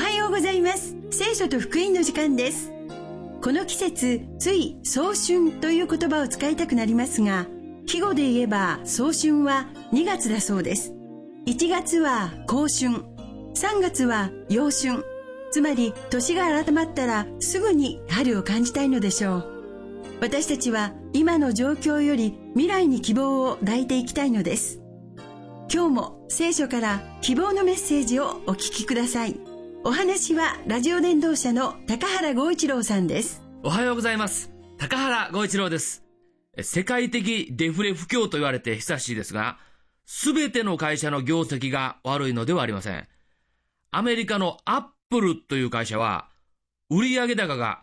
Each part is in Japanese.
はようございます。聖書と福音の時間です。この季節、つい早春という言葉を使いたくなりますが、季語で言えば早春は2月だそうです。1月は後春、3月は陽春。つまり年が改まったらすぐに春を感じたいのでしょう。私たちは今の状況より未来に希望を抱いていきたいのです。今日も聖書から希望のメッセージをお聞きください。お話はラジオ伝道者の高原剛一郎さんです。 おはようございます。高原剛一郎です。世界的デフレ不況と言われて久しいですが、すべての会社の業績が悪いのではありません。アメリカのアップルという会社は、売上高が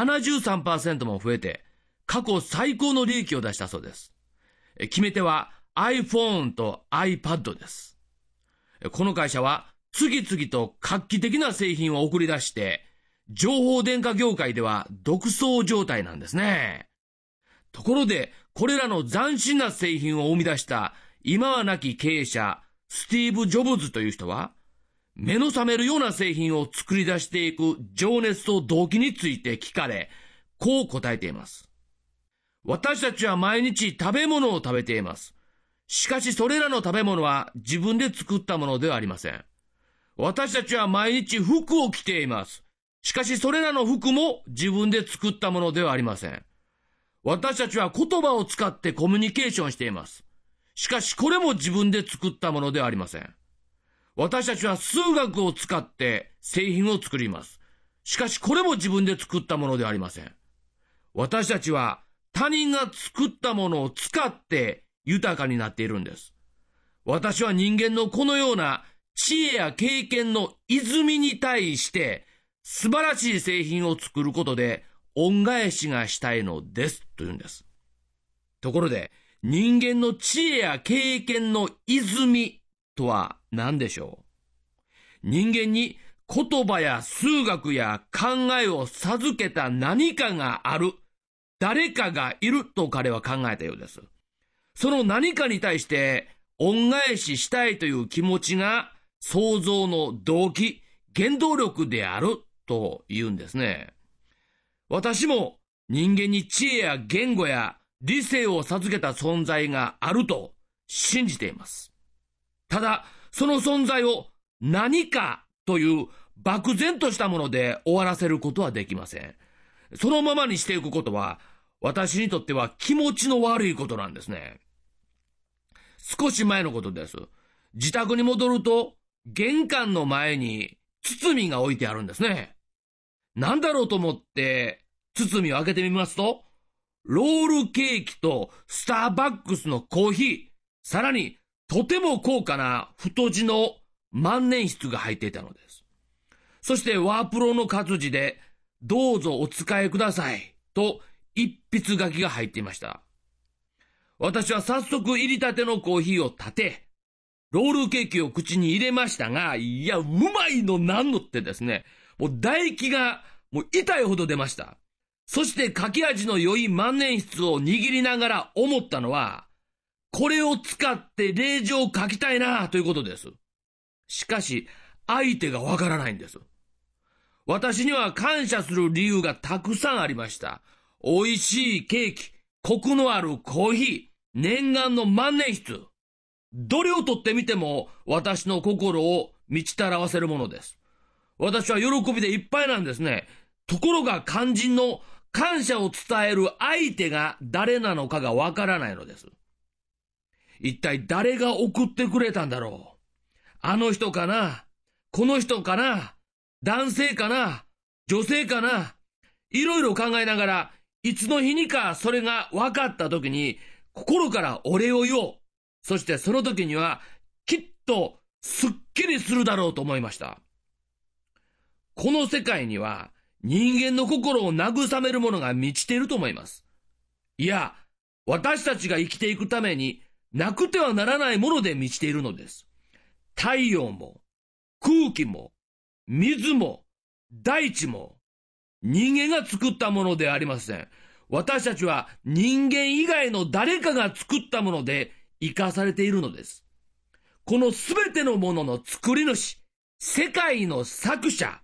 73% も増えて、過去最高の利益を出したそうです。決め手は iPhone と iPad です。この会社は次々と画期的な製品を送り出して、情報電化業界では独走状態なんですね。ところで、これらの斬新な製品を生み出した今は亡き経営者、スティーブ・ジョブズという人は、目の覚めるような製品を作り出していく情熱と動機について聞かれ、こう答えています。私たちは毎日食べ物を食べています。しかしそれらの食べ物は自分で作ったものではありません。私たちは毎日服を着ています。しかしそれらの服も自分で作ったものではありません。私たちは言葉を使ってコミュニケーションしています。しかしこれも自分で作ったものではありません。私たちは数学を使って製品を作ります。しかしこれも自分で作ったものではありません。私たちは他人が作ったものを使って豊かになっているんです。私は人間のこのような知恵や経験の泉に対して素晴らしい製品を作ることで恩返しがしたいのですと言うんです。ところで人間の知恵や経験の泉とは何でしょう？人間に言葉や数学や考えを授けた何かがある、誰かがいると彼は考えたようです。その何かに対して恩返ししたいという気持ちが創造の動機、原動力であると言うんですね。私も人間に知恵や言語や理性を授けた存在があると信じています。ただ、その存在を何かという漠然としたもので終わらせることはできません。そのままにしていくことは、私にとっては気持ちの悪いことなんですね。少し前のことです。自宅に戻ると、玄関の前に包みが置いてあるんですね。なんだろうと思って包みを開けてみますと、ロールケーキとスターバックスのコーヒー、さらにとても高価な太字の万年筆が入っていたのです。そしてワープロの活字で、どうぞお使いくださいと一筆書きが入っていました。私は早速入りたてのコーヒーを立て、ロールケーキを口に入れましたが、いや、うまいのなんのってですね、もう唾液がもう痛いほど出ました。そして書き味の良い万年筆を握りながら思ったのは、これを使って令状を書きたいなということです。しかし、相手がわからないんです。私には感謝する理由がたくさんありました。美味しいケーキ、コクのあるコーヒー、念願の万年筆。どれをとってみても私の心を満ちたらわせるものです。私は喜びでいっぱいなんですね。ところが肝心の感謝を伝える相手が誰なのかがわからないのです。一体誰が送ってくれたんだろう。あの人かな？この人かな？男性かな？女性かな？いろいろ考えながら、いつの日にかそれが分かった時に心からお礼を言おう。そしてその時にはきっとすっきりするだろうと思いました。この世界には人間の心を慰めるものが満ちていると思います。いや、私たちが生きていくためになくてはならないもので満ちているのです。太陽も空気も水も大地も人間が作ったものではありません。私たちは人間以外の誰かが作ったもので生かされているのです。このすべてのものの作り主、世界の作者、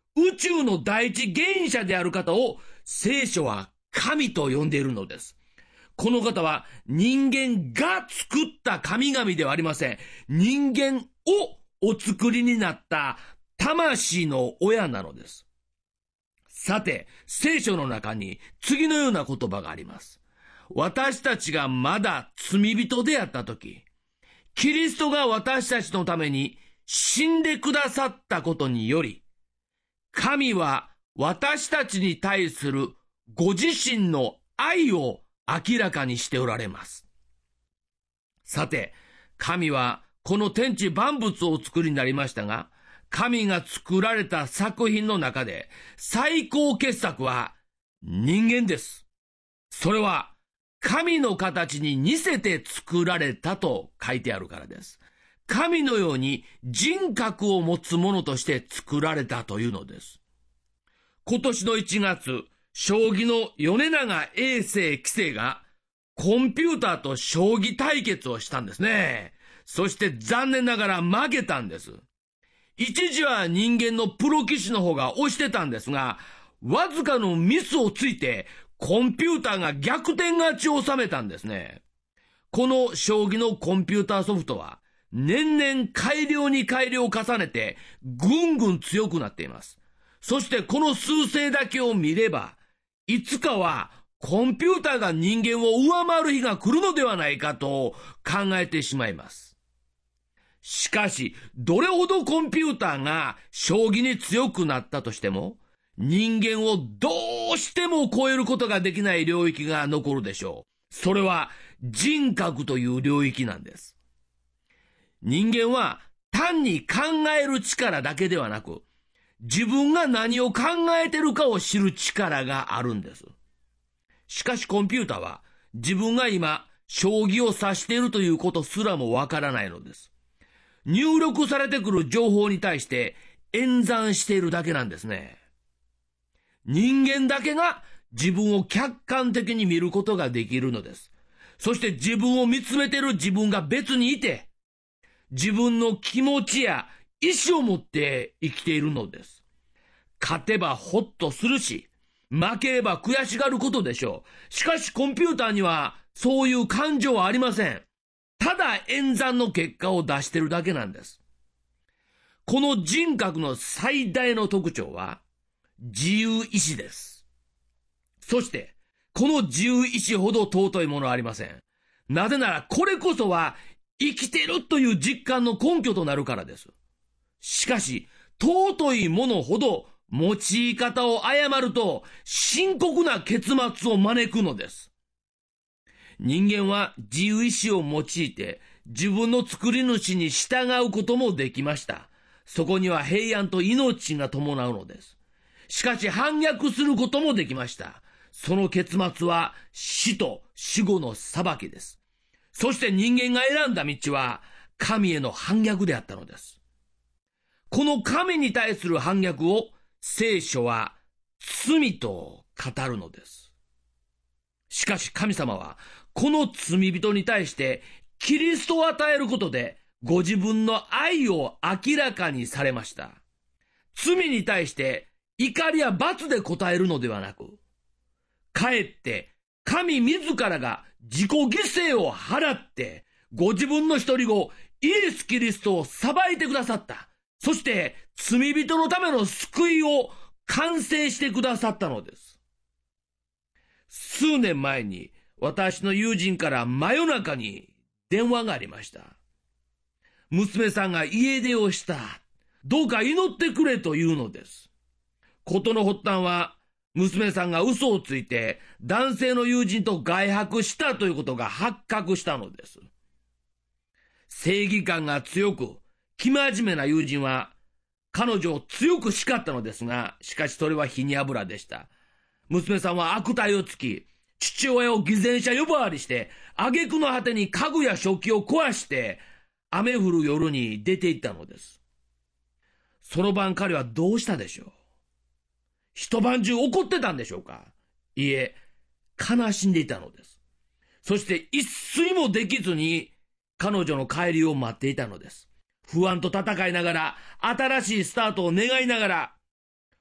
宇宙の第一原因者である方を聖書は神と呼んでいるのです。この方は人間が作った神々ではありません。人間をお作りになった魂の親なのです。さて、聖書の中に次のような言葉があります。私たちがまだ罪人であったとき、キリストが私たちのために死んでくださったことにより、神は私たちに対するご自身の愛を明らかにしておられます。さて、神はこの天地万物をお作りになりましたが、神が作られた作品の中で最高傑作は人間です。それは神の形に似せて作られたと書いてあるからです。神のように人格を持つものとして作られたというのです。今年の1月、将棋の米長永世棋聖がコンピューターと将棋対決をしたんですね。そして残念ながら負けたんです。一時は人間のプロ棋士の方が押してたんですが、わずかのミスをついてコンピューターが逆転勝ちを収めたんですね。この将棋のコンピューターソフトは年々改良に改良を重ねてぐんぐん強くなっています。そしてこの数勢だけを見れば、いつかはコンピューターが人間を上回る日が来るのではないかと考えてしまいます。しかし、どれほどコンピューターが将棋に強くなったとしても、人間をどうしても超えることができない領域が残るでしょう。それは人格という領域なんです。人間は単に考える力だけではなく、自分が何を考えてるかを知る力があるんです。しかしコンピューターは自分が今将棋を指しているということすらもわからないのです。入力されてくる情報に対して演算しているだけなんですね。人間だけが自分を客観的に見ることができるのです。そして自分を見つめている自分が別にいて、自分の気持ちや意志を持って生きているのです。勝てばホッとするし、負ければ悔しがることでしょう。しかしコンピューターにはそういう感情はありません。ただ演算の結果を出しているだけなんです。この人格の最大の特徴は自由意志です。そしてこの自由意志ほど尊いものはありません。なぜならこれこそは生きてるという実感の根拠となるからです。しかし尊いものほど用い方を誤ると深刻な結末を招くのです。人間は自由意志を用いて自分の作り主に従うこともできました。そこには平安と命が伴うのです。しかし反逆することもできました。その結末は死と死後の裁きです。そして人間が選んだ道は神への反逆であったのです。この神に対する反逆を聖書は罪と語るのです。しかし神様はこの罪人に対してキリストを与えることでご自分の愛を明らかにされました。罪に対して怒りや罰で答えるのではなく、かえって神自らが自己犠牲を払ってご自分の一人子イエス・キリストを裁いてくださった。そして罪人のための救いを完成してくださったのです。数年前に私の友人から真夜中に電話がありました。娘さんが家出をした。どうか祈ってくれというのです。事の発端は娘さんが嘘をついて男性の友人と外泊したということが発覚したのです。正義感が強く生真面目な友人は彼女を強く叱ったのですが、しかしそれは火に油でした。娘さんは悪態をつき、父親を偽善者呼ばわりして、挙句の果てに家具や食器を壊して、雨降る夜に出て行ったのです。その晩彼はどうしたでしょう。一晩中怒ってたんでしょうか。いいえ、悲しんでいたのです。そして一睡もできずに彼女の帰りを待っていたのです。不安と戦いながら、新しいスタートを願いながら、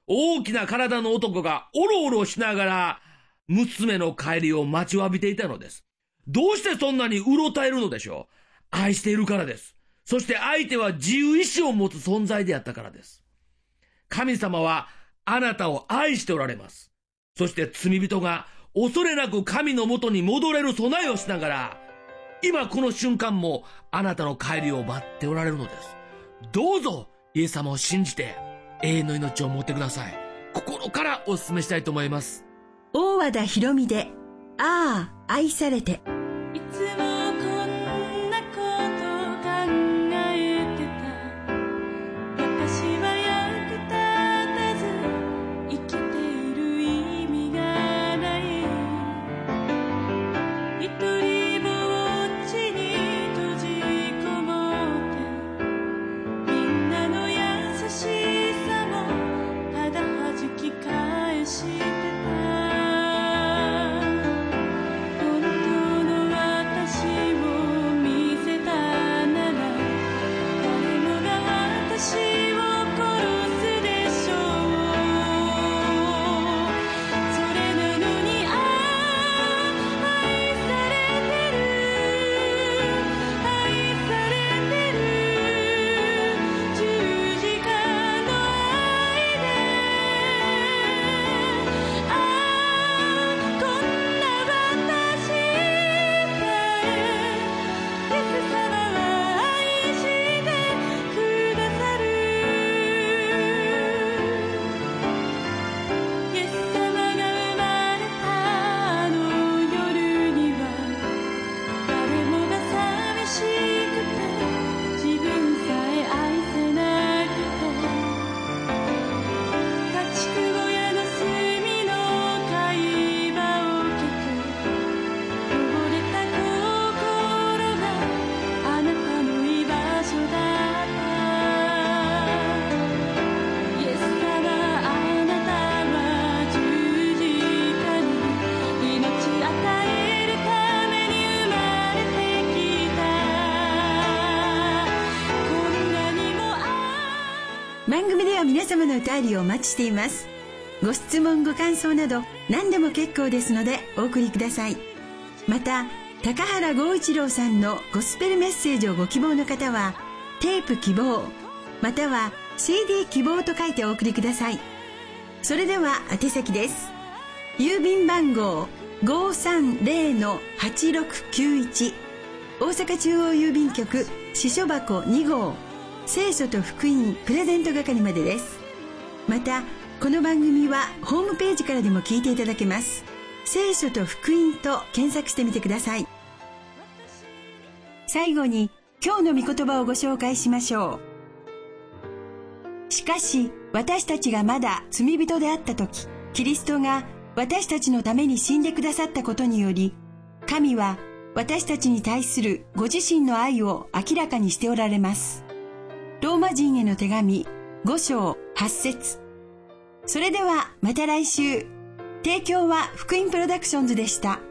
大きな体の男がおろおろしながら娘の帰りを待ちわびていたのです。どうしてそんなにうろたえるのでしょう。愛しているからです。そして相手は自由意志を持つ存在であったからです。神様はあなたを愛しておられます。そして罪人が恐れなく神のもとに戻れる備えをしながら、今この瞬間もあなたの帰りを待っておられるのです。どうぞイエス様を信じて永遠の命を持ってください。心からお勧めしたいと思います。 大和田博美で、ああ、愛されて。 いつもこんなこと考えてた。私は役立たず生きている意味がない。一人ぼっちに閉じこもってみんなの優しさもただ弾き返してた。 番組では皆様のお便りをお待ちしています。ご質問ご感想など何でも結構ですのでお送りください。また高原剛一郎さんのゴスペルメッセージをご希望の方はテープ希望または CD 希望と書いてお送りください。それでは宛先です。郵便番号 530-8691 大阪中央郵便局支所箱2号聖書と福音プレゼント係までです。またこの番組はホームページからでも聞いていただけます。聖書と福音と検索してみてください。最後に今日の御言葉をご紹介しましょう。しかし私たちがまだ罪人であった時、キリストが私たちのために死んでくださったことにより、神は私たちに対するご自身の愛を明らかにしておられます。ローマ人への手紙5章8節。それではまた来週。提供は福音プロダクションズでした。